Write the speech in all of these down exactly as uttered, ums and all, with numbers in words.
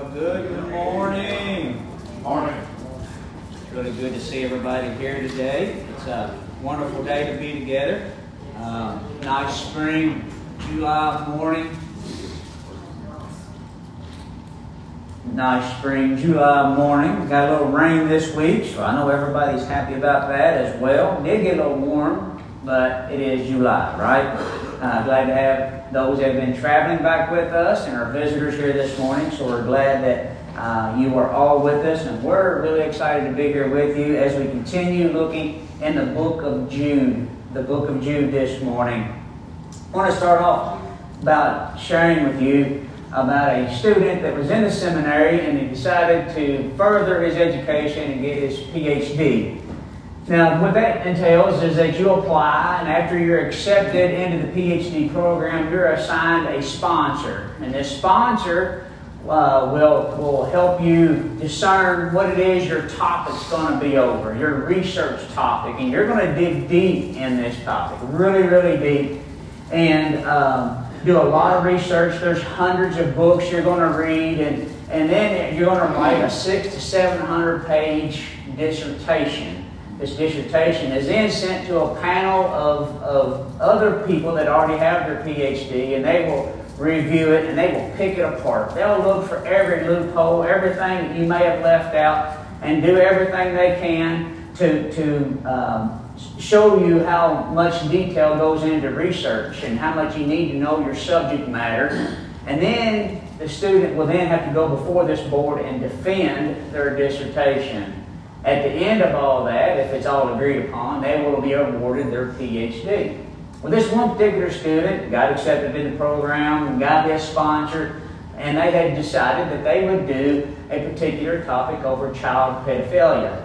Well, good morning. Morning. It's really good to see everybody here today. It's a wonderful day to be together. Um, nice spring July morning. Nice spring July morning. Got a little rain this week, so I know everybody's happy about that as well. It did get a little warm, but it is July, right? Uh, glad to have those that have been traveling back with us and our visitors here this morning. So we're glad that uh, you are all with us, and we're really excited to be here with you as we continue looking in the book of Jude, the book of Jude this morning. I want to start off about sharing with you about a student that was in the seminary and he decided to further his education and get his P H D. Now, what that entails is that you apply, and after you're accepted into the P H D program, you're assigned a sponsor. And this sponsor uh, will, will help you discern what it is your topic's going to be over, your research topic. And you're going to dig deep in this topic, really, really deep. And um, do a lot of research. There's hundreds of books you're going to read, and, and then you're going to write a six to seven hundred page dissertation. This dissertation is then sent to a panel of, of other people that already have their P H D, and they will review it and they will pick it apart. They'll look for every loophole, everything that you may have left out, and do everything they can to, to um, show you how much detail goes into research and how much you need to know your subject matter. And then the student will then have to go before this board and defend their dissertation. At the end of all that, if it's all agreed upon, they will be awarded their P H D. Well, this one particular student got accepted in the program and got this sponsor, and they had decided that they would do a particular topic over child pedophilia.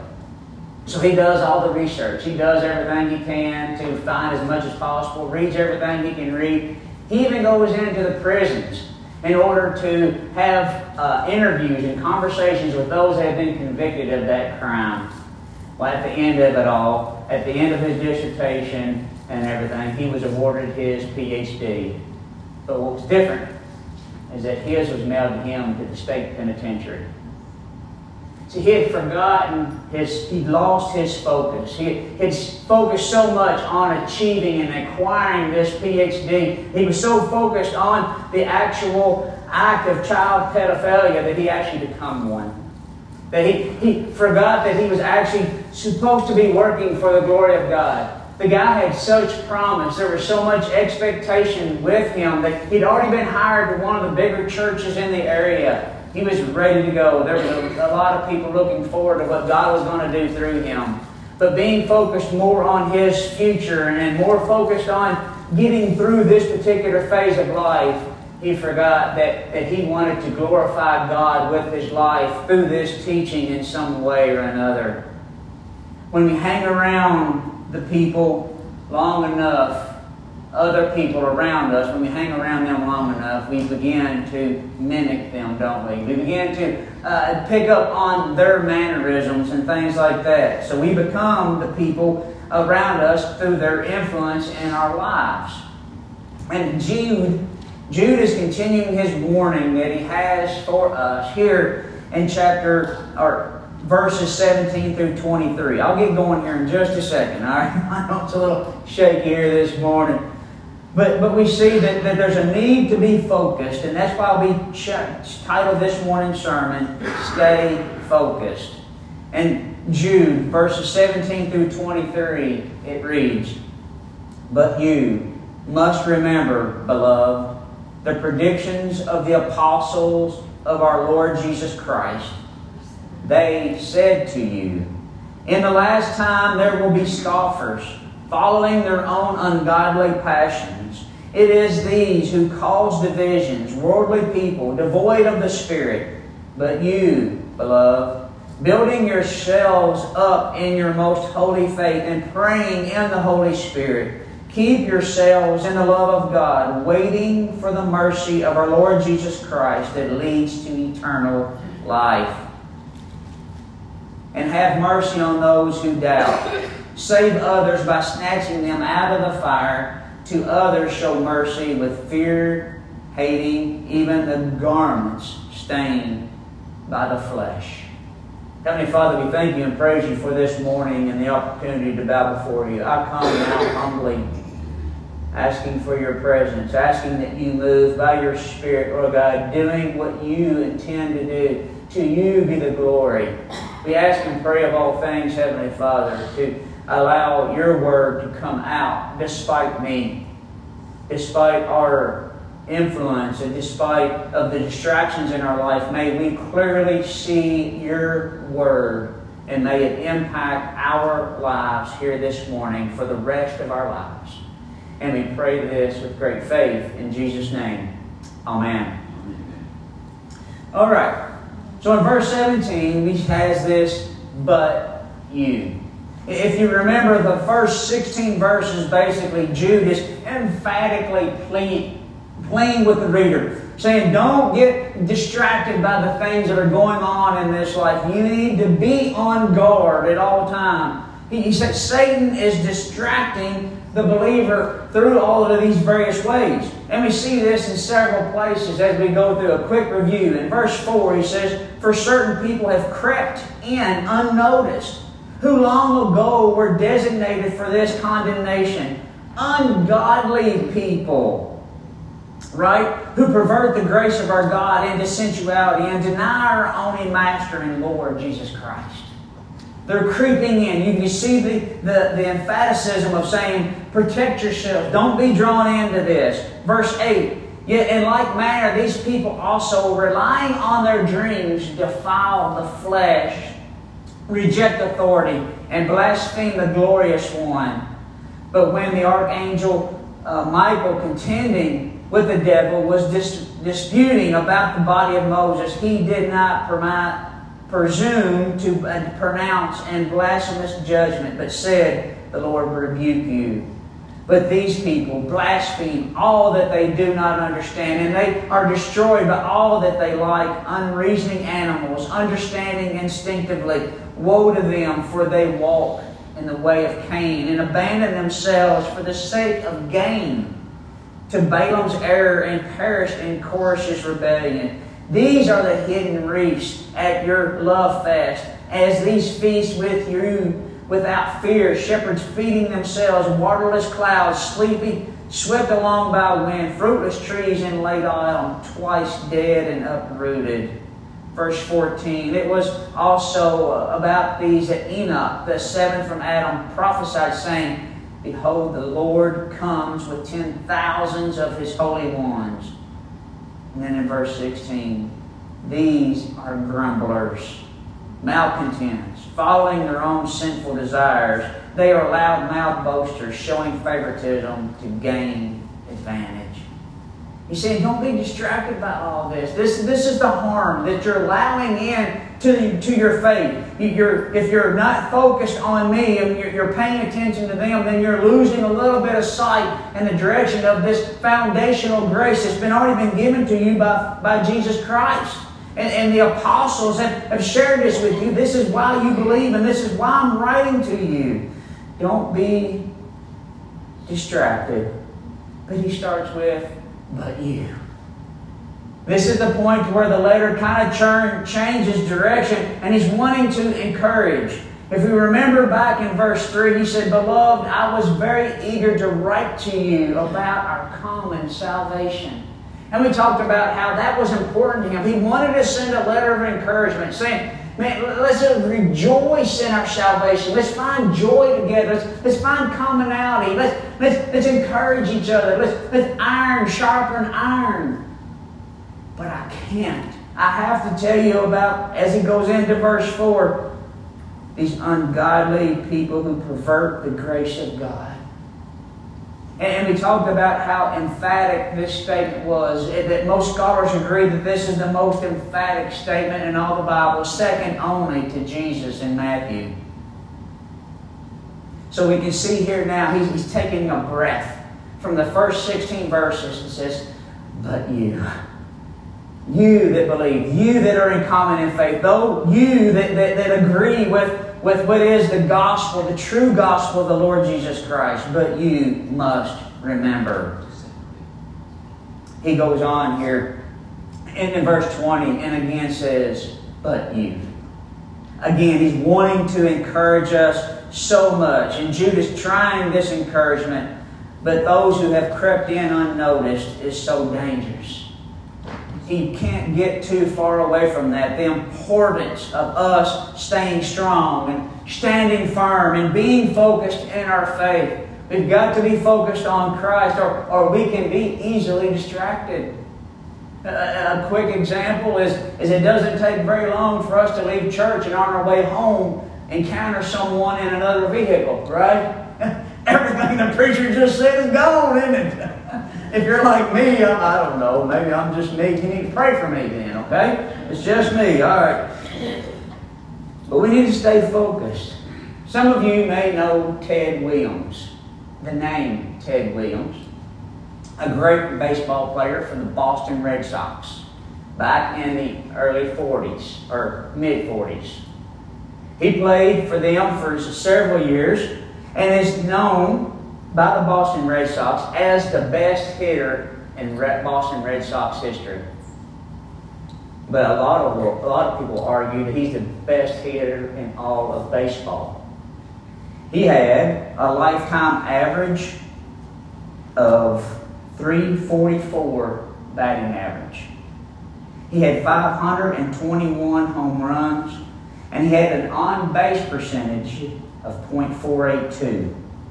So he does all the research. He does everything he can to find as much as possible, reads everything he can read. He even goes into the prisons in order to have uh, interviews and conversations with those that have been convicted of that crime. Well, at the end of it all, at the end of his dissertation and everything, he was awarded his P H D. But what was different is that his was mailed to him to the state penitentiary. See, he had forgotten his, he'd lost his focus. He had focused so much on achieving and acquiring this P H D. He was so focused on the actual act of child pedophilia that he actually became one. That he, he forgot that he was actually supposed to be working for the glory of God. The guy had such promise. There was so much expectation with him that he'd already been hired to one of the bigger churches in the area. He was ready to go. There was a lot of people looking forward to what God was going to do through him. But being focused more on his future and more focused on getting through this particular phase of life, he forgot that, that he wanted to glorify God with his life through this teaching in some way or another. When we hang around the people long enough, other people around us, when we hang around them long enough, we begin to mimic them, don't we? We begin to uh, pick up on their mannerisms and things like that. So we become the people around us through their influence in our lives. And Jude, Jude is continuing his warning that he has for us here in chapter, or verses seventeen through twenty-three. I'll get going here in just a second, all right? I know it's a little shaky here this morning. But, but we see that, that there's a need to be focused, and that's why we ch- titled this morning's sermon, Stay Focused. And Jude, verses seventeen through twenty-three, it reads, "But you must remember, beloved, the predictions of the apostles of our Lord Jesus Christ. They said to you, in the last time there will be scoffers, following their own ungodly passions. It is these who cause divisions, worldly people, devoid of the Spirit. But you, beloved, building yourselves up in your most holy faith and praying in the Holy Spirit, keep yourselves in the love of God, waiting for the mercy of our Lord Jesus Christ that leads to eternal life. And have mercy on those who doubt. Save others by snatching them out of the fire. To others show mercy with fear, hating even the garments stained by the flesh. Heavenly Father, we thank you and praise you for this morning and the opportunity to bow before you. I come now humbly, asking for your presence, asking that you move by your Spirit, Lord God, doing what you intend to do. To you be the glory. We ask and pray of all things, Heavenly Father, to allow your word to come out despite me, despite our influence, and despite of the distractions in our life. May we clearly see your word, and may it impact our lives here this morning for the rest of our lives. And we pray this with great faith in Jesus' name. Amen. All right. So in verse seventeen, he has this, but you. If you remember, the first sixteen verses, basically, Jude is emphatically pleading, playing with the reader, saying, don't get distracted by the things that are going on in this life. You need to be on guard at all times. He, he said Satan is distracting the believer through all of these various ways. And we see this in several places as we go through a quick review. In verse four, he says, for certain people have crept in unnoticed, who long ago were designated for this condemnation. Ungodly people, right? Who pervert the grace of our God into sensuality and deny our only Master and Lord, Jesus Christ. They're creeping in. You can see the, the, the emphaticism of saying, protect yourself. Don't be drawn into this. Verse eight, yet in like manner, these people also, relying on their dreams, defile the flesh, reject authority, and blaspheme the glorious one. But when the archangel uh, Michael, contending with the devil, was dis- disputing about the body of Moses, he did not permit presume to uh, pronounce and blasphemous judgment, but said, the Lord rebuke you. But these people blaspheme all that they do not understand, and they are destroyed by all that they like, unreasoning animals, understanding instinctively. Woe to them, for they walk in the way of Cain, and abandon themselves for the sake of gain to Balaam's error, and perished in Korah's rebellion. These are the hidden reefs at your love fest, as these feast with you without fear, shepherds feeding themselves, waterless clouds, sleepy, swept along by wind, fruitless trees in late autumn, twice dead and uprooted. Verse fourteen, it was also about these that Enoch, the seventh from Adam, prophesied, saying, behold, the Lord comes with ten thousands of his holy ones. And then in verse sixteen, these are grumblers, malcontents, following their own sinful desires. They are loud-mouthed boasters, showing favoritism to gain advantage. He's saying, don't be distracted by all this. This, this is the harm that you're allowing in to, to your faith. You're, if you're not focused on me and you're, you're paying attention to them, then you're losing a little bit of sight in the direction of this foundational grace that's been already been given to you by, by Jesus Christ. And, and the apostles have, have shared this with you. This is why you believe, and this is why I'm writing to you. Don't be distracted. But he starts with, but you. This is the point where the letter kind of churn, changes direction, and he's wanting to encourage. If we remember back in verse three, he said, beloved, I was very eager to write to you about our common salvation. And we talked about how that was important to him. He wanted to send a letter of encouragement, saying, man, let's rejoice in our salvation. Let's find joy together. Let's, let's find commonality. Let's, let's, let's encourage each other. Let's, let's iron sharpen iron. But I can't. I have to tell you about, as he goes into verse four, these ungodly people who pervert the grace of God. And we talked about how emphatic this statement was, that most scholars agree that this is the most emphatic statement in all the Bible, second only to Jesus in Matthew. So we can see here now, he's, he's taking a breath from the first sixteen verses and says, but you, you that believe, you that are in common in faith, though you that, that, that agree with with what is the gospel, the true gospel of the Lord Jesus Christ. But you must remember. He goes on here in verse twenty and again says, but you. Again, he's wanting to encourage us so much. And Jude is trying this encouragement, but those who have crept in unnoticed is so dangerous. He can't get too far away from that. The importance of us staying strong and standing firm and being focused in our faith. We've got to be focused on Christ, or, or we can be easily distracted. A, a quick example is, is it doesn't take very long for us to leave church and on our way home encounter someone in another vehicle, right? Everything the preacher just said is gone, isn't it? If you're like me, I'm, I don't know, maybe I'm just me. You need to pray for me then, okay? It's just me, all right. But we need to stay focused. Some of you may know Ted Williams, the name Ted Williams, a great baseball player for the Boston Red Sox back in the early forties or mid forties. He played for them for several years and is known by the Boston Red Sox as the best hitter in Boston Red Sox history. But a lot of a lot of people argue that he's the best hitter in all of baseball. He had a lifetime average of three forty-four batting average. He had five hundred twenty-one home runs, and he had an on-base percentage of point four eight two.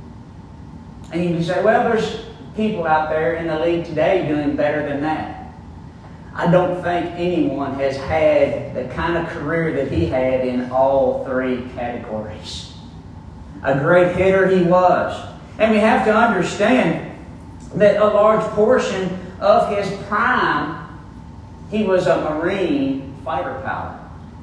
And you can say, well, there's people out there in the league today doing better than that. I don't think anyone has had the kind of career that he had in all three categories. A great hitter he was. And we have to understand that a large portion of his prime, he was a Marine fighter pilot.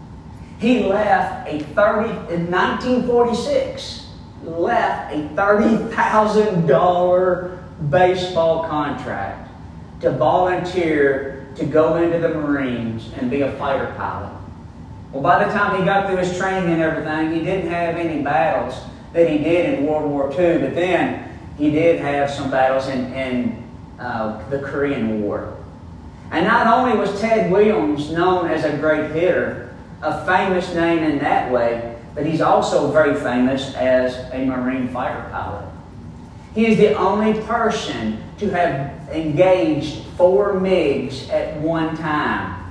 He left a thirty in nineteen forty-six. Left a thirty thousand dollars baseball contract to volunteer to go into the Marines and be a fighter pilot. Well, by the time he got through his training and everything, he didn't have any battles that he did in World War Two, but then he did have some battles in, in uh, the Korean War. And not only was Ted Williams known as a great hitter, a famous name in that way, but he's also very famous as a Marine fighter pilot. He is the only person to have engaged four MiGs at one time.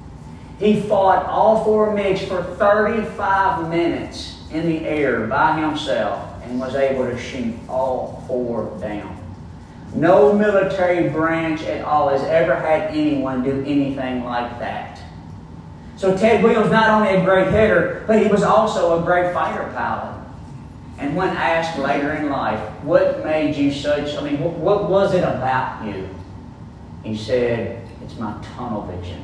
He fought all four MiGs for thirty-five minutes in the air by himself and was able to shoot all four down. No military branch at all has ever had anyone do anything like that. So Ted Williams, not only a great hitter, but he was also a great fighter pilot. And when asked later in life, what made you such, I mean, what, what was it about you? He said, it's my tunnel vision.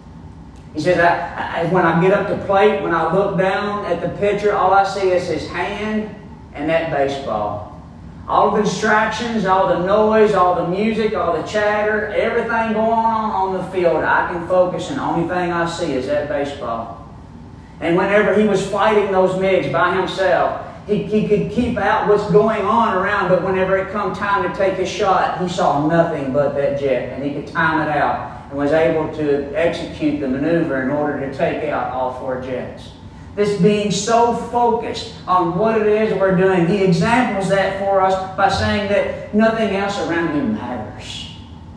He says, I, I, when I get up to plate, when I look down at the pitcher, all I see is his hand and that baseball. All the distractions, all the noise, all the music, all the chatter, everything going on on the field, I can focus, and the only thing I see is that baseball. And whenever he was fighting those MiGs by himself, he, he could keep out what's going on around, but whenever it come time to take his shot, he saw nothing but that jet, and he could time it out and was able to execute the maneuver in order to take out all four jets. This being so focused on what it is we're doing. He examples that for us by saying that nothing else around me matters.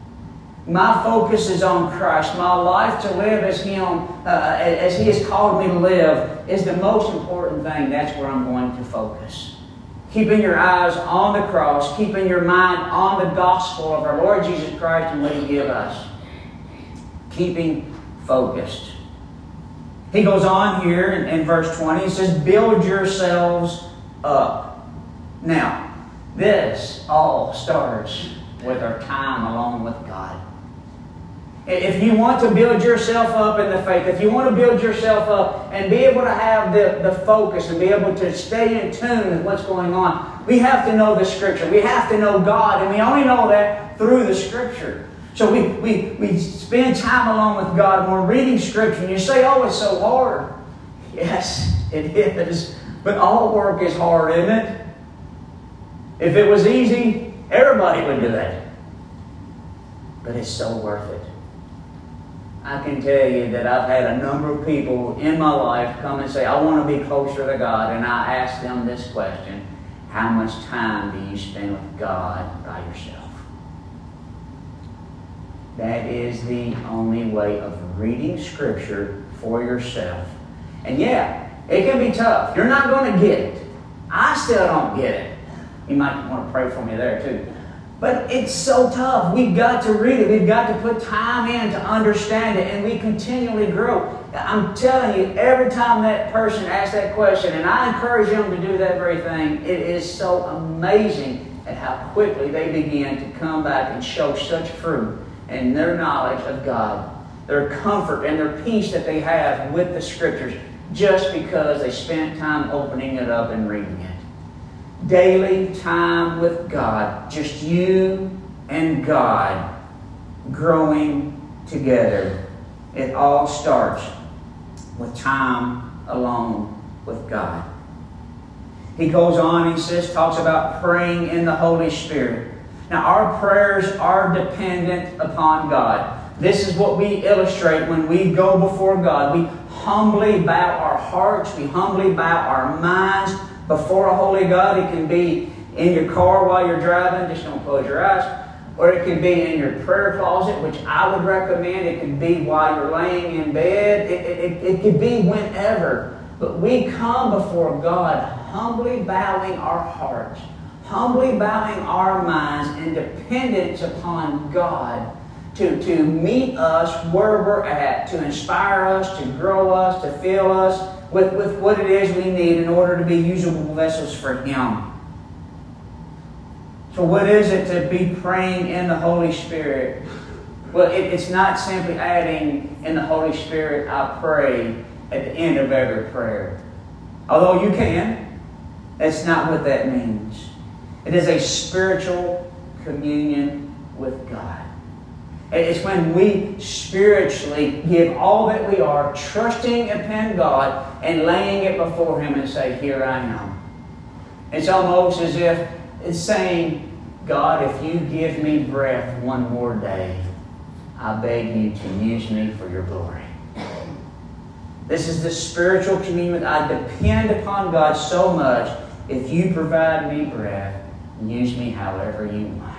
My focus is on Christ. My life to live as Him, uh, as He has called me to live, is the most important thing. That's where I'm going to focus. Keeping your eyes on the cross, keeping your mind on the gospel of our Lord Jesus Christ and what He gives us. Keeping focused. He goes on here in, in verse twenty. He says, build yourselves up. Now, this all starts with our time alone with God. If you want to build yourself up in the faith, if you want to build yourself up and be able to have the, the focus and be able to stay in tune with what's going on, we have to know the Scripture. We have to know God, and we only know that through the Scripture. So we, we, we spend time alone with God and we're reading Scripture, and you say, oh, it's so hard. Yes, it is. But all work is hard, isn't it? If it was easy, everybody would do it. But it's so worth it. I can tell you that I've had a number of people in my life come and say, I want to be closer to God. And I ask them this question: how much time do you spend with God by yourself? That is the only way of reading Scripture for yourself. And yeah, it can be tough. You're not going to get it. I still don't get it. You might want to pray for me there too. But it's so tough. We've got to read it. We've got to put time in to understand it. And we continually grow. I'm telling you, every time that person asks that question, and I encourage them to do that very thing, it is so amazing at how quickly they begin to come back and show such fruit in their knowledge of God, their comfort and their peace that they have with the Scriptures, just because they spent time opening it up and reading it. Daily time with God, just you and God growing together. It all starts with time alone with God. He goes on, he says, talks about praying in the Holy Spirit. Now, our prayers are dependent upon God. This is what we illustrate when we go before God. We humbly bow our hearts, we humbly bow our minds before a holy God. It can be in your car while you're driving, just don't close your eyes. Or it can be in your prayer closet, which I would recommend. It can be while you're laying in bed. It, it, it, it could be whenever. But we come before God humbly bowing our hearts, humbly bowing our minds in dependence upon God to, to meet us where we're at, to inspire us, to grow us, to fill us with, with what it is we need in order to be usable vessels for Him. So what is it to be praying in the Holy Spirit? Well, it, it's not simply adding in the Holy Spirit, I pray, at the end of every prayer. Although you can, that's not what that means. It is a spiritual communion with God. It's when we spiritually give all that we are, trusting upon God and laying it before Him and say, here I am. It's almost as if it's saying, God, if you give me breath one more day, I beg you to use me for your glory. This is the spiritual communion. I depend upon God so much. If you provide me breath, use me however you want.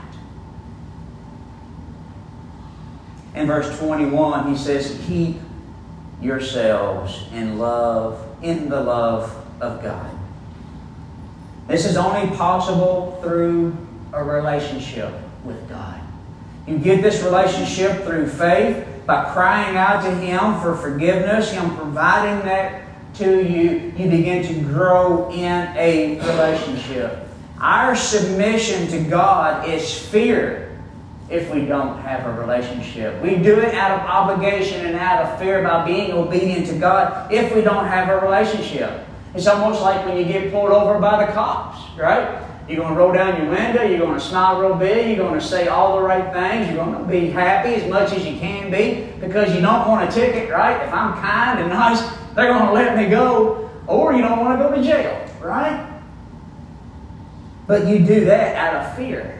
In verse twenty-one, he says, keep yourselves in love, in the love of God. This is only possible through a relationship with God. You get this relationship through faith, by crying out to Him for forgiveness, Him providing that to you. You begin to grow in a relationship. Our submission to God is fear if we don't have a relationship. We do it out of obligation and out of fear by being obedient to God if we don't have a relationship. It's almost like when you get pulled over by the cops, right? You're going to roll down your window, you're going to smile real big, you're going to say all the right things, you're going to be happy as much as you can be because you don't want a ticket, right? If I'm kind and nice, they're going to let me go. Or you don't want to go to jail, right? But you do that out of fear.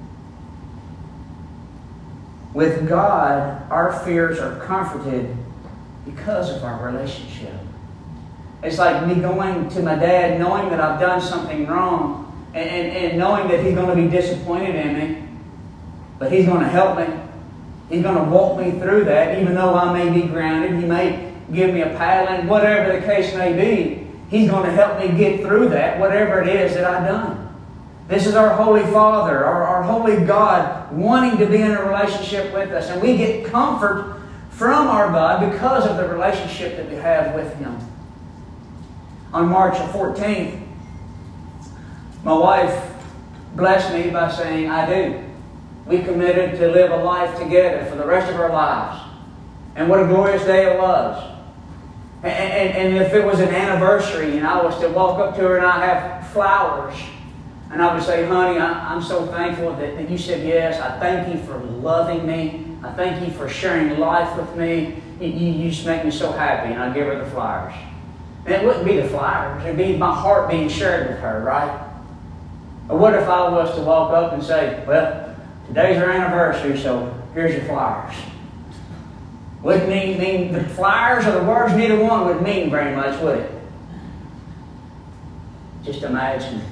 With God, our fears are comforted because of our relationship. It's like me going to my dad knowing that I've done something wrong and, and, and knowing that He's going to be disappointed in me, but He's going to help me. He's going to walk me through that, even though I may be grounded. He may give me a paddling, whatever the case may be. He's going to help me get through that, whatever it is that I've done. This is our Holy Father, our, our Holy God, wanting to be in a relationship with us. And we get comfort from our God because of the relationship that we have with Him. On March fourteenth, my wife blessed me by saying, I do. We committed to live a life together for the rest of our lives. And what a glorious day it was. And, and, and if it was an anniversary and I was to walk up to her and I have flowers, and I would say, honey, I, I'm so thankful that, that you said yes. I thank you for loving me. I thank you for sharing life with me. You, you, you just make me so happy. And I'd give her the flowers. And it wouldn't be the flowers. It would be my heart being shared with her, right? Or what if I was to walk up and say, well, today's our anniversary, so here's your flowers. Wouldn't mean, mean the flyers or the words, neither one would mean very much, would it? Just imagine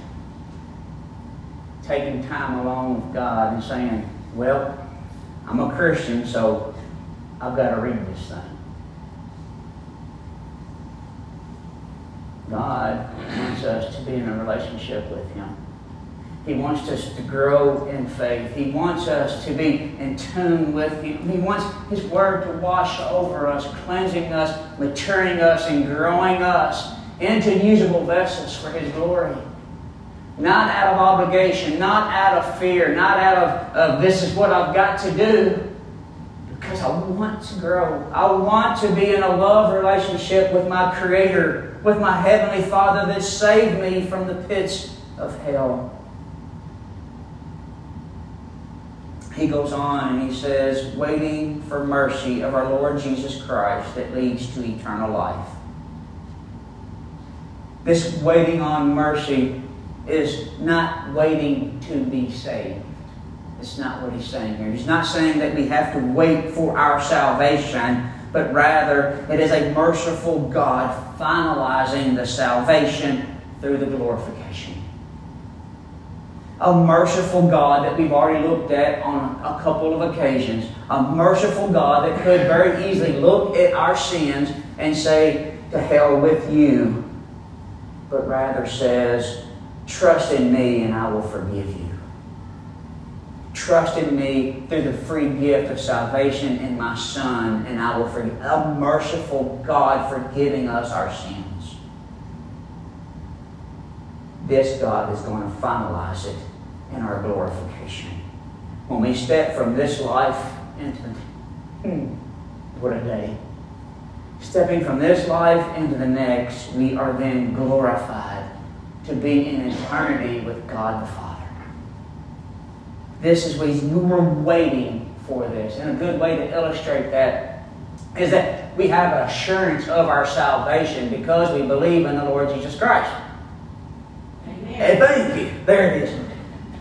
taking time alone with God and saying, well, I'm a Christian, so I've got to read this thing. God wants us to be in a relationship with Him. He wants us to grow in faith. He wants us to be in tune with Him. He wants His Word to wash over us, cleansing us, maturing us, and growing us into usable vessels for His glory. Not out of obligation, not out of fear, not out of, of this is what I've got to do. Because I want to grow. I want to be in a love relationship with my Creator, with my Heavenly Father that saved me from the pits of hell. He goes on and he says, waiting for mercy of our Lord Jesus Christ that leads to eternal life. This waiting on mercy is not waiting to be saved. It's not what he's saying here. He's not saying that we have to wait for our salvation, but rather it is a merciful God finalizing the salvation through the glorification. A merciful God that we've already looked at on a couple of occasions. A merciful God that could very easily look at our sins and say, to hell with you, but rather says, trust in me and I will forgive you. Trust in me through the free gift of salvation in my Son, and I will forgive. A merciful God forgiving us our sins. This God is going to finalize it in our glorification. When we step from this life into, hmm, what a day. Stepping from this life into the next, we are then glorified to be in eternity with God the Father. This is what we were waiting for this. And a good way to illustrate that is that we have an assurance of our salvation because we believe in the Lord Jesus Christ. Amen. Hey, thank you. There it is.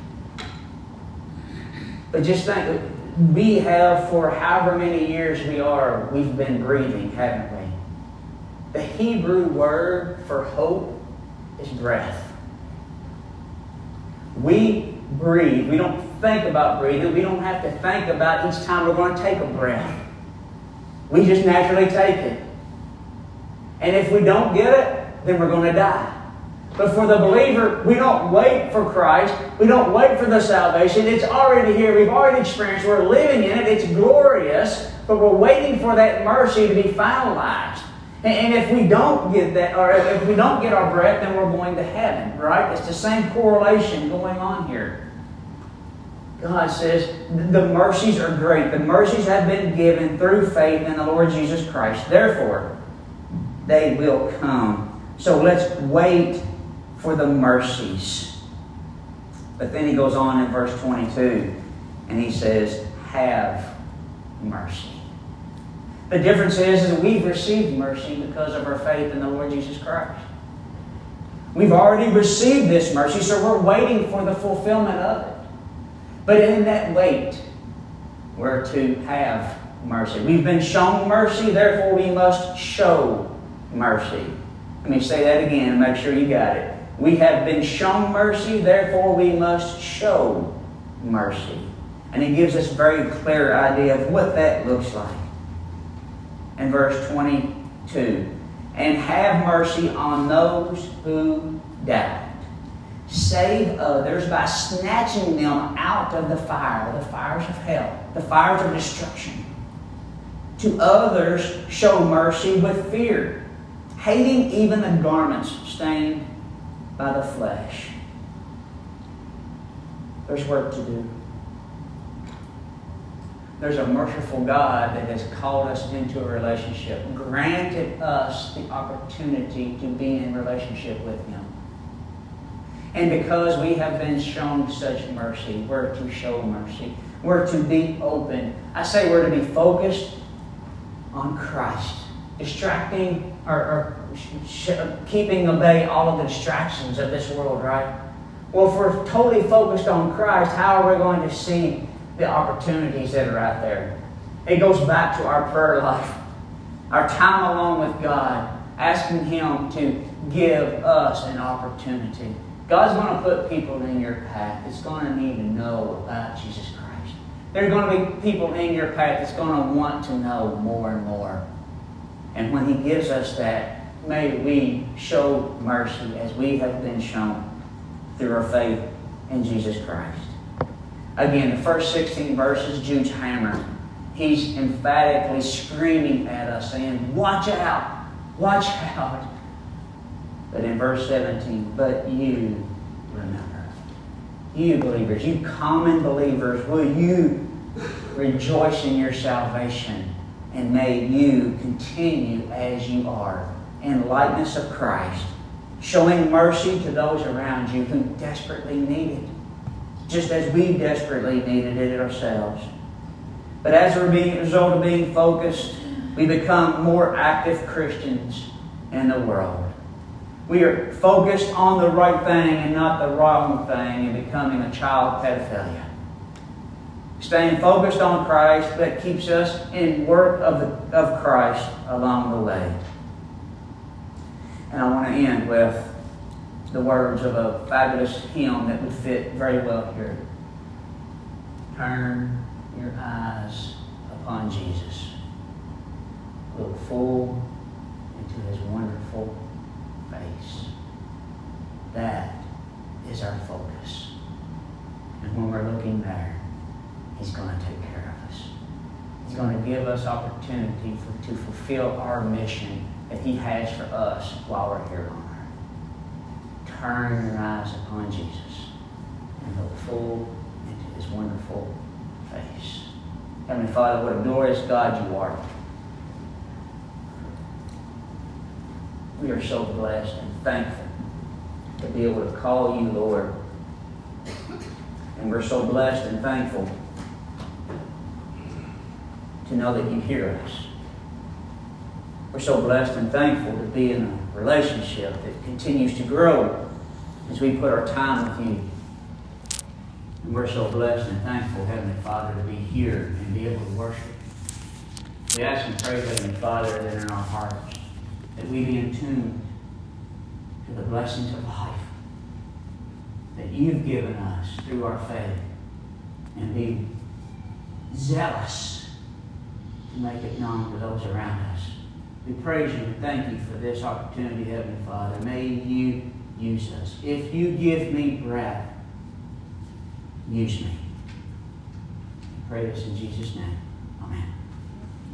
But just think, we have for however many years we are, we've been breathing, haven't we? The Hebrew word for hope is breath. We breathe. We don't think about breathing. We don't have to think about each time we're going to take a breath. We just naturally take it. And if we don't get it, then we're going to die. But for the believer, we don't wait for Christ. We don't wait for the salvation. It's already here. We've already experienced. We're living in it. It's glorious. But we're waiting for that mercy to be finalized. And if we don't get that, or if we don't get our breath, then we're going to heaven, right? It's the same correlation going on here. God says the mercies are great. The mercies have been given through faith in the Lord Jesus Christ. Therefore, they will come. So let's wait for the mercies. But then he goes on in verse twenty-two, and he says, have mercy. The difference is, is that we've received mercy because of our faith in the Lord Jesus Christ. We've already received this mercy, so we're waiting for the fulfillment of it. But in that wait, we're to have mercy. We've been shown mercy, therefore we must show mercy. Let me say that again and make sure you got it. We have been shown mercy, therefore we must show mercy. And he gives us a very clear idea of what that looks like. In verse twenty-two, and have mercy on those who died. Save others by snatching them out of the fire, the fires of hell, the fires of destruction. To others show mercy with fear, hating even the garments stained by the flesh. There's work to do. There's a merciful God that has called us into a relationship, granted us the opportunity to be in relationship with Him. And because we have been shown such mercy, we're to show mercy. We're to be open. I say we're to be focused on Christ, distracting or, or sh- keeping at bay all of the distractions of this world, right? Well, if we're totally focused on Christ, how are we going to see the opportunities that are out there? It goes back to our prayer life, our time alone with God, asking Him to give us an opportunity. God's going to put people in your path that's going to need to know about Jesus Christ. There are going to be people in your path that's going to want to know more and more. And when He gives us that, may we show mercy as we have been shown through our faith in Jesus Christ. Again, the first sixteen verses, Jude's hammer. He's emphatically screaming at us, saying, watch out, watch out. But in verse seventeen, but you remember. You believers, you common believers, will you rejoice in your salvation? And may you continue as you are, in likeness of Christ, showing mercy to those around you who desperately need it, just as we desperately needed it ourselves. But as a result of being focused, we become more active Christians in the world. We are focused on the right thing and not the wrong thing, and becoming a child of pedophilia. Staying focused on Christ that keeps us in work of, the, of Christ along the way. And I want to end with the words of a fabulous hymn that would fit very well here. Turn your eyes upon Jesus. Look full into His wonderful face. That is our focus. And when we're looking there, He's going to take care of us. He's going to give us opportunity for, to fulfill our mission that He has for us while we're here on earth. Turn your eyes upon Jesus and look full into His wonderful face. Heavenly Father, what a glorious God You are. We are so blessed and thankful to be able to call You Lord. And we're so blessed and thankful to know that You hear us. We're so blessed and thankful to be in a relationship that continues to grow as we put our time with You. And we're so blessed and thankful, Heavenly Father, to be here and be able to worship. We ask and pray, Heavenly Father, that in our hearts, that we be in tune to the blessings of life that You've given us through our faith, and be zealous to make it known to those around us. We praise You and thank You for this opportunity, Heavenly Father. May You use us. If You give me breath, use me. We pray this in Jesus' name. Amen.